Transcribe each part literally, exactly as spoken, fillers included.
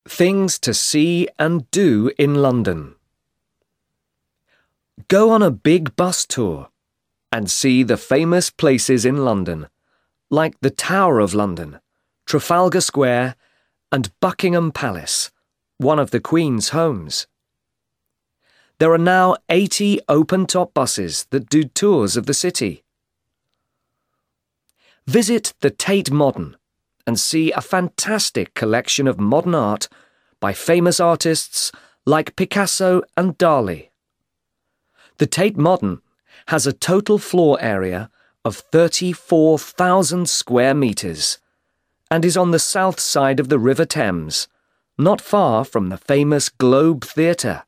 Things to see and do in London. Go on a big bus tour and see the famous places in London, like the Tower of London, Trafalgar Square, and Buckingham Palace, one of the Queen's homes. There are now eighty open-top buses that do tours of the city. Visit the Tate Modern and see a fantastic collection of modern art by famous artists like Picasso and Dali. The Tate Modern has a total floor area of thirty-four thousand square metres and is on the south side of the River Thames, not far from the famous Globe Theatre.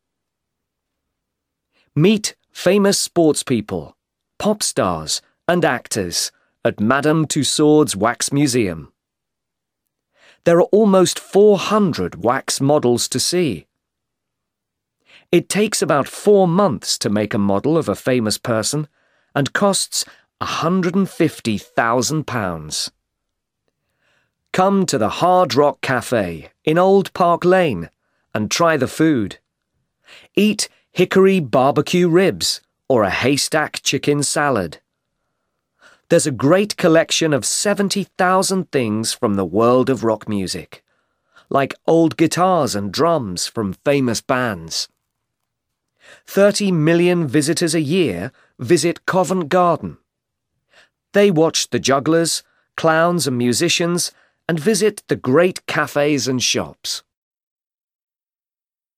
Meet famous sportspeople, pop stars and actors at Madame Tussauds Wax Museum. There are almost four hundred wax models to see. It takes about four months to make a model of a famous person and costs one hundred and fifty thousand pounds. Come to the Hard Rock Cafe in Old Park Lane and try the food. Eat hickory barbecue ribs or a haystack chicken salad. There's a great collection of seventy thousand things from the world of rock music, like old guitars and drums from famous bands. thirty million visitors a year visit Covent Garden. They watch the jugglers, clowns and musicians and visit the great cafes and shops.